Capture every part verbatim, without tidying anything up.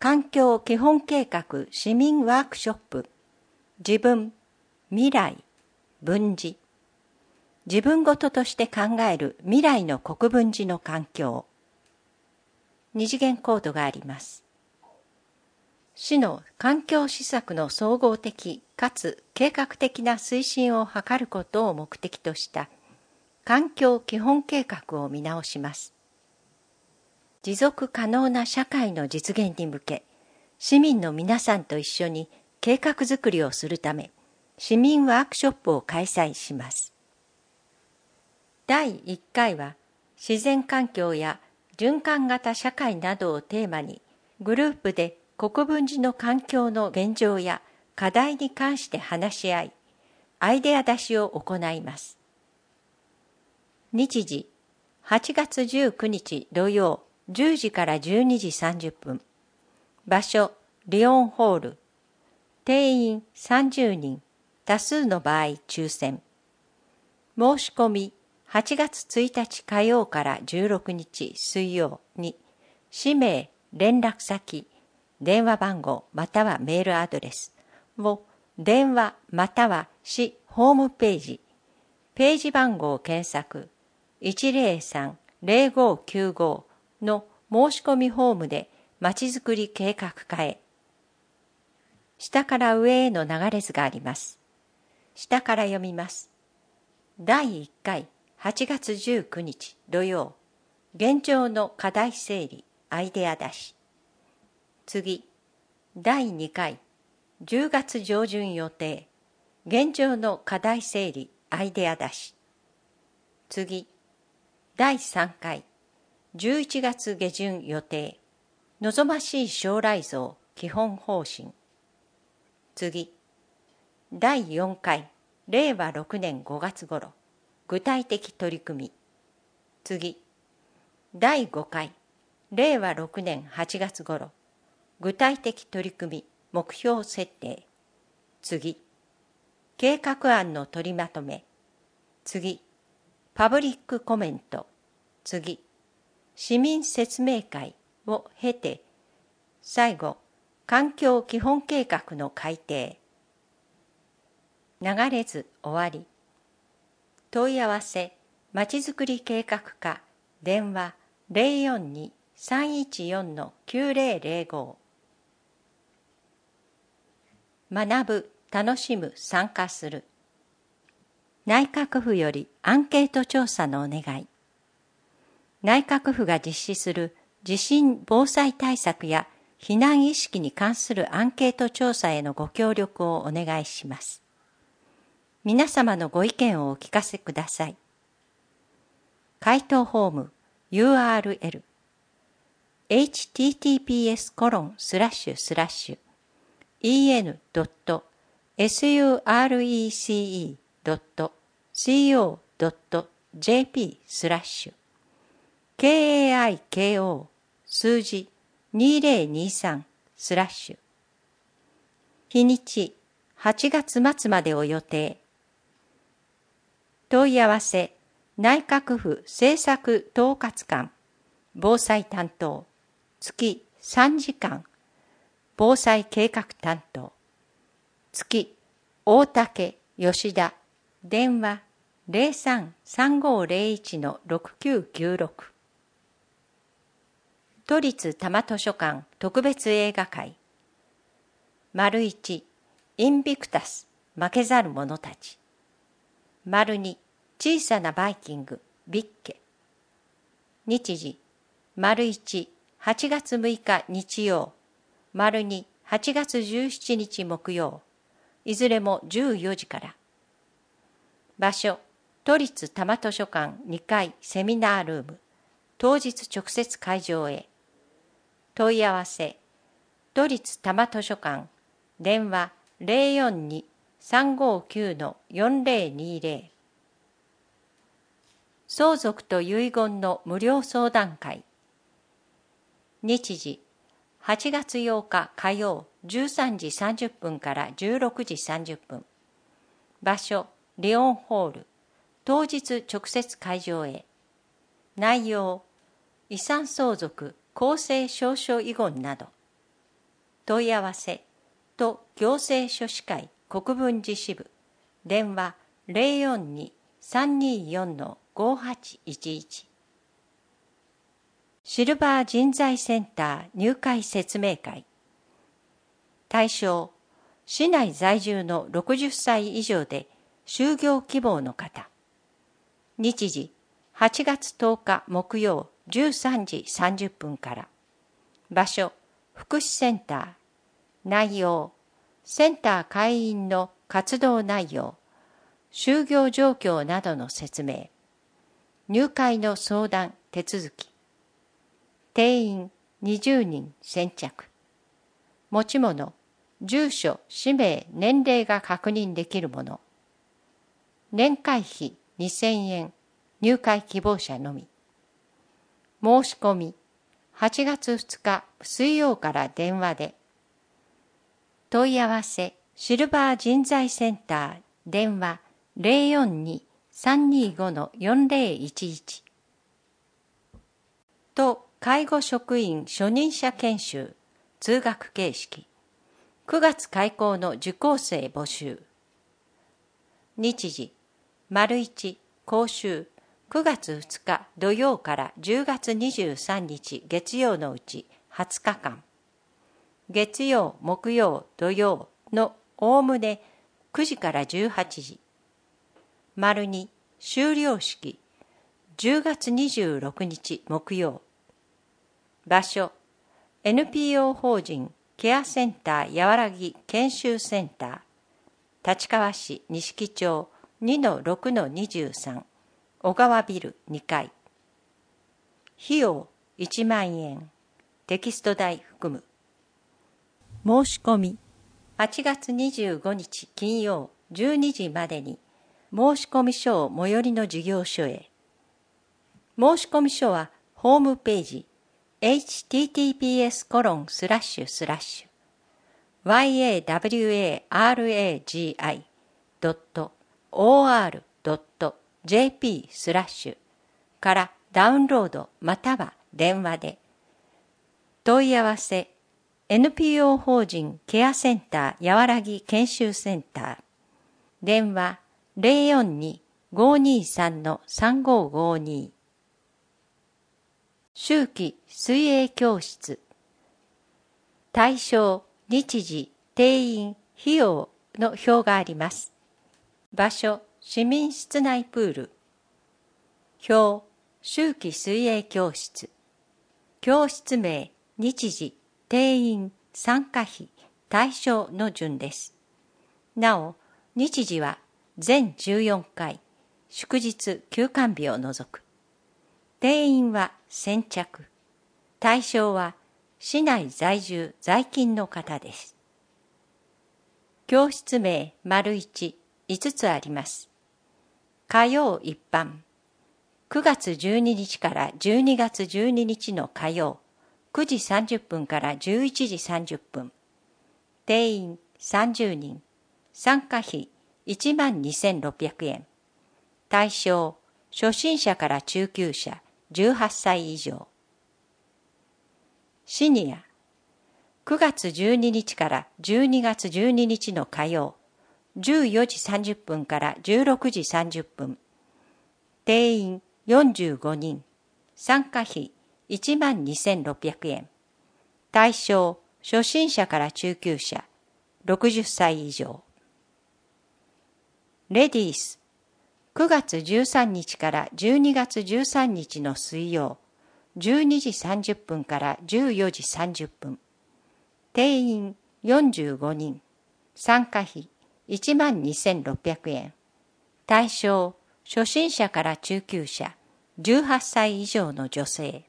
環境基本計画市民ワークショップ、自分、未来、分寺。自分ごととして考える未来の国分寺の環境。二次元コードがあります。市の環境施策の総合的かつ計画的な推進を図ることを目的とした環境基本計画を見直します。持続可能な社会の実現に向け、市民の皆さんと一緒に計画づくりをするため、市民ワークショップを開催します。だいいっかいは、自然環境や循環型社会などをテーマに、グループで国分寺の環境の現状や課題に関して話し合い、アイデア出しを行います。日時、はちがつじゅうくにち土曜じゅうじからじゅうにじさんじゅっぷん。場所、リオンホール。定員さんじゅうにん、多数の場合抽選。申し込み、はちがつついたち火曜からじゅうろくにち水曜に、氏名、連絡先、電話番号またはメールアドレスを電話または市ホームページ、ページ番号を検索 いちぜろさん ぜろごきゅうご の申し込みフォームでまちづくり計画課へ。下から上への流れ図があります。下から読みます。だいいっかいはちがつじゅうくにち土曜、現状の課題整理、アイデア出し。次、だいにかいじゅうがつ上旬予定、現状の課題整理、アイデア出し。次、だいさんかいじゅういちがつ下旬予定、望ましい将来像、基本方針。次、だいよんかいれいわろくねんごがつ頃、具体的取り組み。次、だいごかいれいわろくねんはちがつ頃、具体的取り組み、目標設定。次、計画案の取りまとめ。次、パブリックコメント。次、市民説明会を経て、最後、環境基本計画の改定。流れ図終わり。問い合わせ、まちづくり計画課、電話ゼロよんに さんいちよん きゅうぜろぜろご。学ぶ、楽しむ、参加する。内閣府よりアンケート調査のお願い。内閣府が実施する地震防災対策や避難意識に関するアンケート調査へのご協力をお願いします。皆様のご意見をお聞かせください。回答フォーム ユーアールエル エイチティーティーピーエスコロンスラッシュスラッシュイーエヌドットエスユーアールイーシーイードットシーオードットジェーピースラッシュ ケーエーアイケーオー 数字にせんにじゅうさんスラッシュ。日にちはちがつ末までを予定。問い合わせ内閣府政策統括官防災担当月さんじかん防災計画担当月大竹吉田電話 ゼロさん さんごゼロいち ろくきゅうきゅうろく。都立多摩図書館特別映画会。丸一、インビクタス、負けざる者たち。丸二、小さなバイキング、ビッケ。日時、丸一、はちがつむいか日曜。丸二、はちがつじゅうしちにち木曜。いずれもじゅうよじから。場所、都立多摩図書館にかいセミナールーム。当日直接会場へ。問い合わせ、都立多摩図書館、電話ゼロよんに さんごきゅう よんぜろにぜろ。相続と遺言の無料相談会。日時、はちがつようか火曜じゅうさんじさんじゅっぷんからじゅうろくじさんじゅっぷん。場所、リオンホール。当日直接会場へ。内容、遺産相続、公正証書遺言など。 問い合わせと行政書士会国分寺支部電話 ゼロよんに さんにーよん ごはちいちいち。シルバー人材センター入会説明会。対象、市内在住のろくじゅっさい以上で就業希望の方。日時、はちがつとおか木曜じゅうさんじさんじゅっぷんから。場所、福祉センター。内容、センター会員の活動内容、就業状況などの説明。入会の相談、手続き。定員にじゅうにん先着。持ち物、住所、氏名、年齢が確認できるもの。年会費にせんえん、入会希望者のみ。申し込み、はちがつふつか水曜から電話で。問い合わせ、シルバー人材センター、電話 ゼロよんに さんにーご よんゼロいちいち。と、介護職員初任者研修、通学形式。くがつ開校の受講生募集。日時、丸一講習、くがつふつか土曜からじゅうがつにじゅうさんにち月曜のうちはつかかん。月曜、木曜、土曜のおおむねくじからじゅうはちじ。丸に修了式、じゅうがつにじゅうろくにち木曜。場所、エヌピーオー 法人ケアセンターやわらぎ研修センター、立川市錦町 にのろくのにじゅうさん、小川ビルにかい。費用いちまんえん、テキスト代含む。申し込み、はちがつにじゅうごにち金曜じゅうにじまでに申込書を最寄りの事業所へ。申込書はホームページ エイチティーティーピーエスコロンスラッシュスラッシュワイエーダブリューエーアールエージーアイドットオーアールドットジェーピースラッシュからダウンロードまたは電話で。問い合わせ、エヌピーオー 法人ケアセンターやわらぎ研修センター。電話 ゼロよんに ごーにーさん さんごーごーに。秋季水泳教室。対象、日時、定員、費用の表があります。場所、市民室内プール。表、秋季水泳教室。教室名、日時、定員、参加費、対象の順です。なお、日時は全じゅうよんかい、祝日休館日を除く。定員は先着。対象は市内在住在勤の方です。教室名丸一、いつつあります。火曜一般。くがつじゅうににちからじゅうにがつじゅうににちの火曜、くじさんじゅっぷんからじゅういちじさんじゅっぷん。定員さんじゅうにん。参加費いちまんにせんろっぴゃくえん。対象、初心者から中級者、じゅうはっさい以上。シニア、くがつじゅうににちからじゅうにがつじゅうににちの火曜、じゅうよじさんじゅっぷんからじゅうろくじさんじゅっぷん。定員よんじゅうごにん。参加費いちまんにせんろっぴゃくえん。対象、初心者から中級者、ろくじゅっさい以上。レディース、くがつじゅうさんにちからじゅうにがつじゅうさんにちの水曜、じゅうにじさんじゅっぷんからじゅうよじさんじゅっぷん。定員よんじゅうごにん。参加費いちまんにせんろっぴゃくえん。対象、初心者から中級者、じゅうはっさい以上の女性。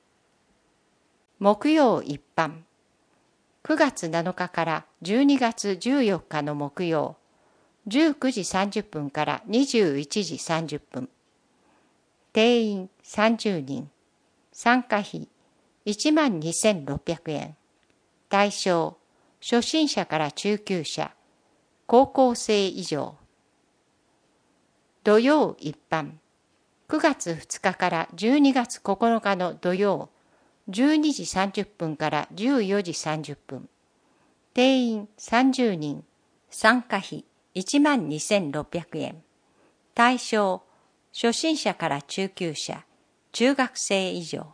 木曜一般。くがつなのかからじゅうにがつじゅうよっかの木曜、じゅうくじさんじゅっぷんからにじゅういちじさんじゅっぷん。定員さんじゅうにん。参加費いちまんにせんろっぴゃくえん。対象、初心者から中級者、高校生以上。土曜一般。くがつふつかからじゅうにがつここのかの土曜、じゅうにじさんじゅっぷんからじゅうよじさんじゅっぷん。 定員さんじゅうにん、参加費いちまんにせんろっぴゃくえん。対象、初心者から中級者、中学生以上。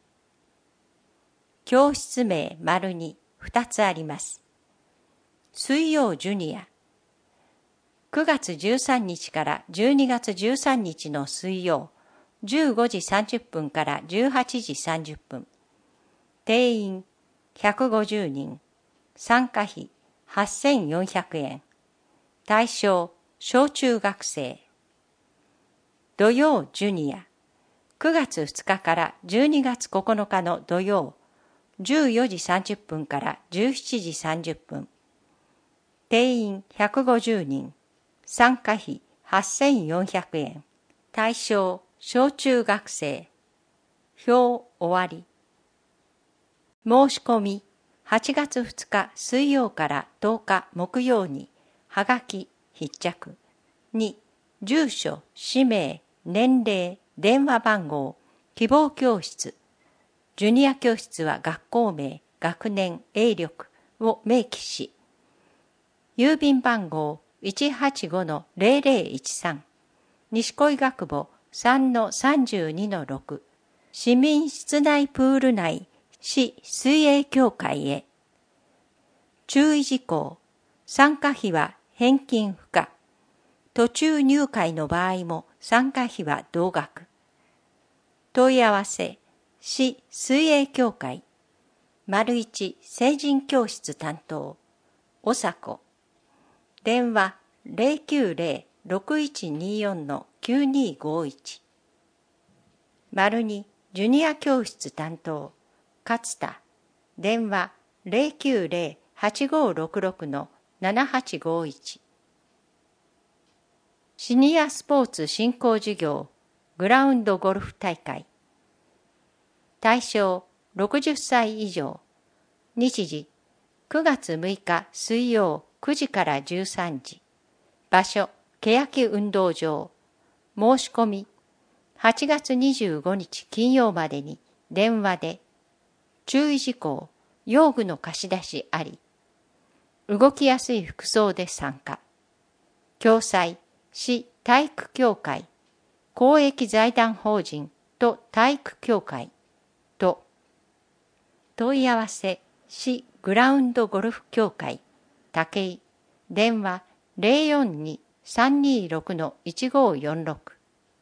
教室名丸にふたつあります。水曜ジュニア。くがつじゅうさんにちからじゅうにがつじゅうさんにちの水曜、じゅうごじさんじゅっぷんからじゅうはちじさんじゅっぷん。定員ひゃくごじゅうにん。参加費はっせんよんひゃくえん。対象、小中学生。土曜ジュニア。くがつふつかからじゅうにがつここのかの土曜、じゅうよじさんじゅっぷんからじゅうしちじさんじゅっぷん。定員ひゃくごじゅうにん。参加費はっせんよんひゃくえん。対象、小中学生。表終わり。申し込み、はちがつふつか水曜からとおか木曜に、はがき、必着。に、住所、氏名、年齢、電話番号、希望教室。ジュニア教室は学校名、学年、営力を明記し、郵便番号 いちはちごのゼロゼロいちさん、西恋学母 さんのさんじゅうにのろく、市民室内プール内市水泳協会へ。注意事項、参加費は返金不可。途中入会の場合も参加費は同額。問い合わせ、市水泳協会、丸一成人教室担当、おさこ。電話ゼロきゅうゼロ ろくいちによんのきゅうにごいち。丸二ジュニア教室担当、勝田。電話ゼロきゅうゼロ はちごろくろくのななはちごいち。シニアスポーツ振興事業グラウンドゴルフ大会。対象ろくじゅっさい以上。日時くがつむいか水曜くじからじゅうさんじ。場所欅運動場。申し込みはちがつにじゅうごにち金曜までに電話で。注意事項、用具の貸し出しあり。動きやすい服装で参加。共催、市体育協会、公益財団法人と体育協会と、問い合わせ、市グラウンドゴルフ協会、武井、電話ゼロよんに さんにろくのいちごよんろく。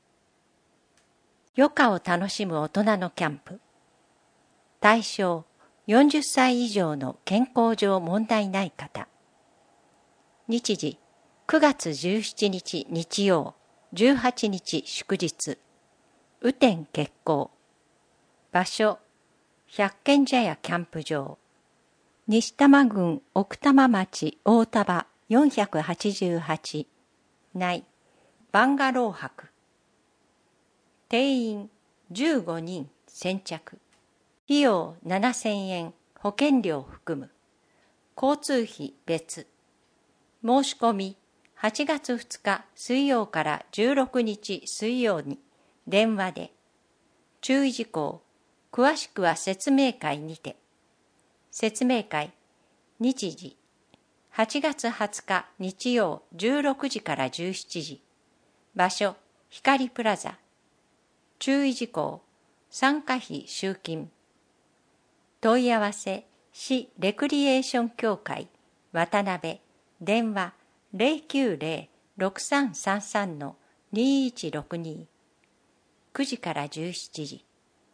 余暇を楽しむ大人のキャンプ。対象、よんじゅっさい以上の健康上問題ない方。日時、くがつじゅうしちにち日曜、じゅうはちにち祝日。雨天決行。場所、百軒茶屋キャンプ場。西多摩郡奥多摩町大田場よんひゃくはちじゅうはち内バンガロー泊。定員じゅうごにん先着。費用ななせんえん、保険料含む。交通費別。申し込みはちがつふつか水曜からじゅうろくにち水曜に電話で。注意事項、詳しくは説明会にて。説明会、日時、はちがつはつか日曜じゅうろくじからじゅうしちじ。場所、光プラザ。注意事項、参加費集金。問い合わせ、市レクリエーション協会、渡辺、電話ゼロきゅうゼロ ろくさんさんさんのにいちろくに。くじからじゅうしちじ。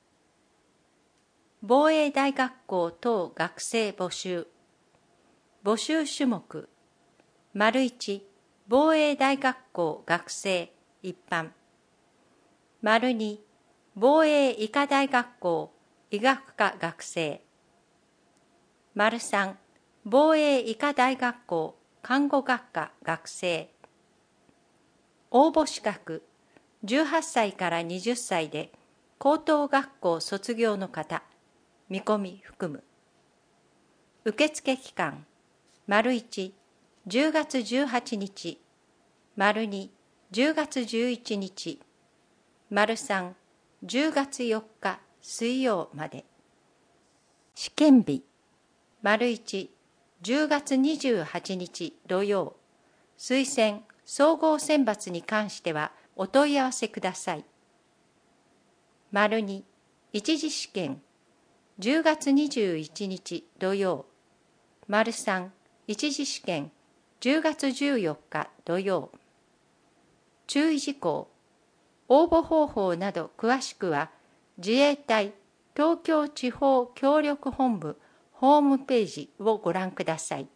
防衛大学校等学生募集。募集種目。丸一、防衛大学校学生一般。丸二、防衛医科大学校医学科学生。丸三、防衛医科大学校看護学科学生。応募資格、じゅうはっさいからはたちで高等学校卒業の方、見込み含む。受付期間、丸一、じゅうがつじゅうはちにち、丸二、じゅうがつじゅういちにち、丸三、じゅうがつよっか水曜まで。試験日、丸一、 じゅうがつにじゅうはちにち土曜、推薦・総合選抜に関してはお問い合わせください。丸に、一次試験、じゅうがつにじゅういちにち土曜。丸さん、一次試験、じゅうがつじゅうよっか土曜。注意事項、応募方法など詳しくは、自衛隊東京地方協力本部ホームページをご覧ください。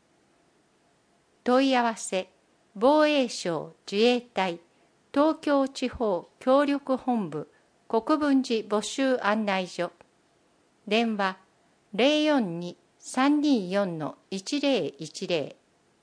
問い合わせ、防衛省自衛隊東京地方協力本部国分寺募集案内所。電話 ゼロよんに さんにーよん いちゼロいちゼロ。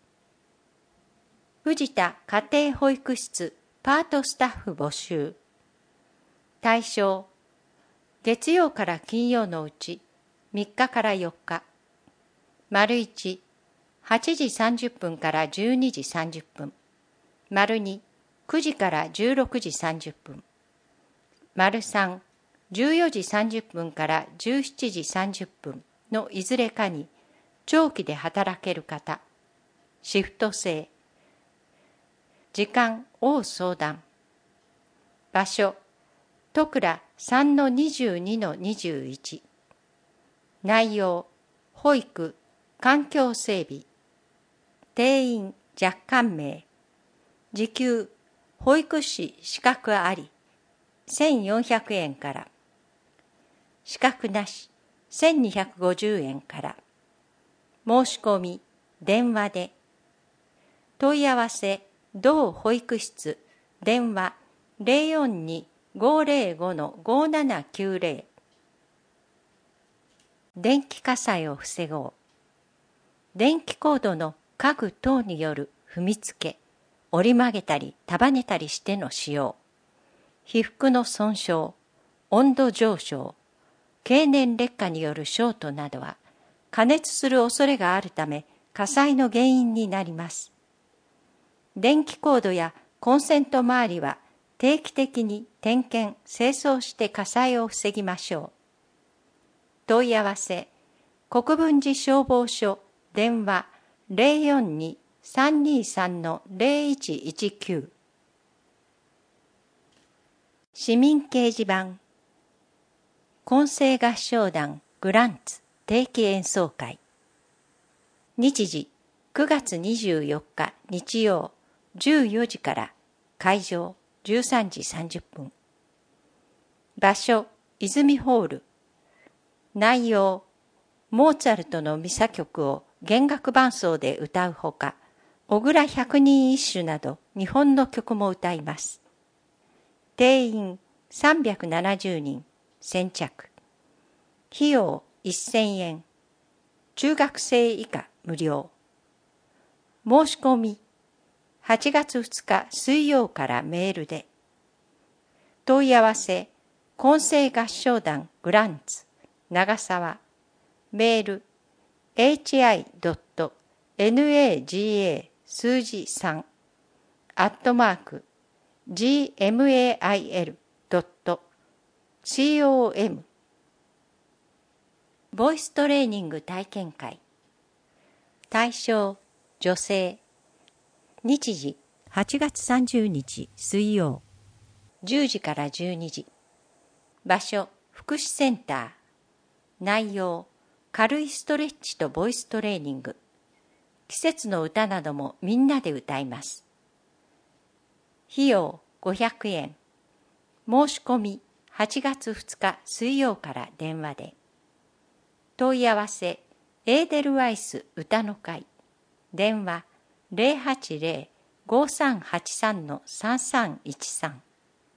藤田家庭保育室パートスタッフ募集。対象、月曜から金曜のうちみっかからよっか。丸いち、はちじさんじゅっぷんからじゅうにじさんじゅっぷん。丸に、くじからじゅうろくじさんじゅっぷん。丸さん、じゅうよじさんじゅっぷんからじゅうしちじさんじゅっぷんのいずれかに長期で働ける方。シフト制。時間を相談。場所、戸倉 さんのにじゅうにのにじゅういち。内容、保育、環境整備。定員若干名。時給、保育士資格あり、せんよんひゃくえんから。資格なし、せんにひゃくごじゅうえんから。申し込み、電話で。問い合わせ、同保育室、電話 ゼロよんに ごゼロご ごななきゅうゼロ。電気火災を防ごう。電気コードの家具等による踏みつけ、折り曲げたり束ねたりしての使用。被覆の損傷、温度上昇、経年劣化によるショートなどは加熱する恐れがあるため火災の原因になります。電気コードやコンセント周りは定期的に点検・清掃して火災を防ぎましょう。問い合わせ、国分寺消防署電話 ゼロよんに さんにさん ゼロいちいちきゅう。市民掲示板、混声合唱団グランツ定期演奏会。日時くがつにじゅうよっか日曜じゅうよじから会場じゅうさんじさんじゅっぷん。場所泉ホール。内容、モーツァルトのミサ曲を弦楽伴奏で歌うほか、小倉百人一首など日本の曲も歌います。定員さんびゃくななじゅうにん、先着。費用せんえん。中学生以下無料。申し込み、はちがつふつか水曜からメールで。問い合わせ、混声合唱団グランツ、長沢。メール、エイチアイドットナガ 数字さん、アットマーク、ジーエムエーアイエルドットコム。ボイストレーニング体験会。対象、女性。日時、はちがつさんじゅうにち水曜。じゅうじからじゅうにじ。場所、福祉センター。内容、軽いストレッチとボイストレーニング。季節の歌などもみんなで歌います。費用ごひゃくえん。申し込みはちがつふつか水曜から電話で。問い合わせ、エーデルワイス歌の会。電話ゼロはちゼロ ごさんはちさん さんさんいちさん。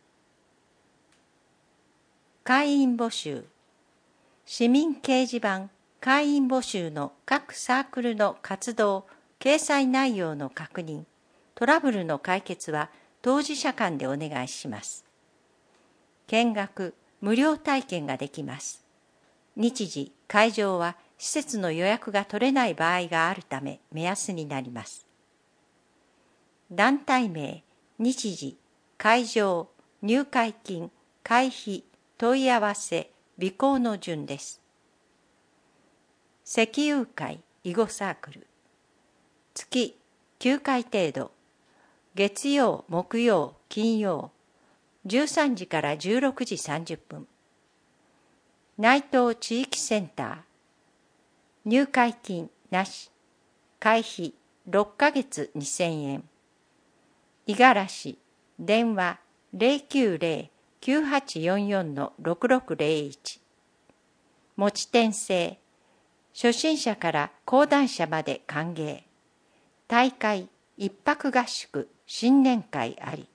会員募集。市民掲示板会員募集の各サークルの活動、掲載内容の確認、トラブルの解決は当事者間でお願いします。見学、無料体験ができます。日時、会場は施設の予約が取れない場合があるため目安になります。団体名、日時、会場、入会金、会費、問い合わせ、備考の順です。石油会、 囲碁サークル。月きゅうかい程度。月曜、木曜、金曜。じゅうさんじからじゅうろくじさんじゅっぷん。内藤地域センター。入会金なし。会費ろっかげつにせんえん。五十嵐、電話 ゼロきゅうゼロ きゅうはちよんよん ろくろくゼロいち。持ち点制。初心者から講談社まで歓迎。大会、一泊合宿、新年会あり。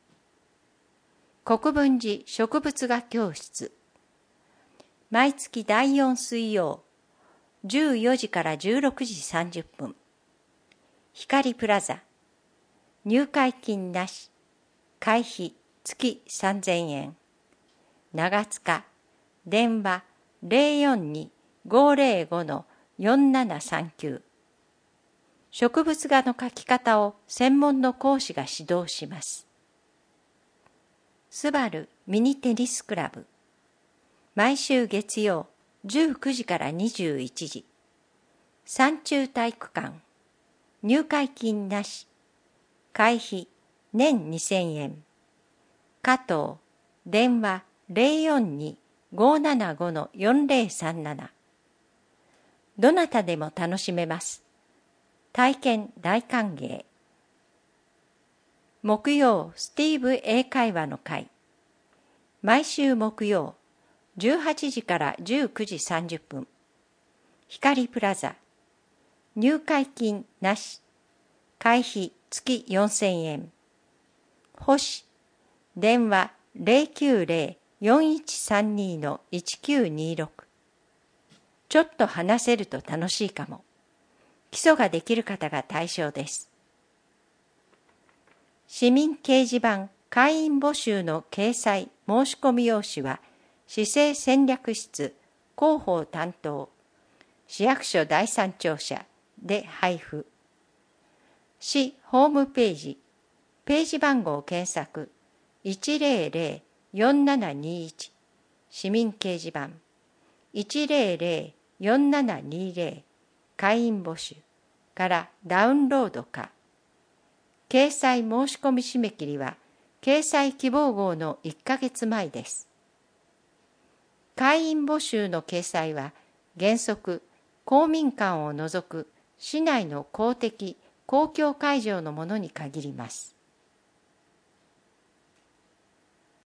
国分寺植物画教室。毎月だいよん水曜、じゅうよじからじゅうろくじさんじゅっぷん。光プラザ。入会金なし。会費月さんぜんえん。長塚。電話 ゼロよんに ごゼロご よんななさんきゅう。植物画の描き方を専門の講師が指導します。スバルミニテニスクラブ。毎週月曜じゅうくじからにじゅういちじ。山中体育館。入会金なし。会費年にせんえん。加藤。電話 ゼロよんに ごななご よんゼロさんなな。どなたでも楽しめます。体験大歓迎。木曜スティーブ英会話の会。毎週木曜じゅうはちじからじゅうくじさんじゅっぷん。光プラザ。入会金なし。会費月よんせんえん。星。電話 ゼロきゅうゼロ よんいちさんに いちきゅうにろく。ちょっと話せると楽しいかも。基礎ができる方が対象です。市民掲示板会員募集の掲載申し込み用紙は市政戦略室広報担当市役所第三庁舎で配布。市ホームページページ番号検索 いちゼロゼロ よんななにいち 市民掲示板 いちゼロゼロ よんななにゼロ 会員募集からダウンロードか。掲載申し込み締め切りは掲載希望号のいっかげつまえです。会員募集の掲載は原則公民館を除く市内の公的公共会場のものに限ります。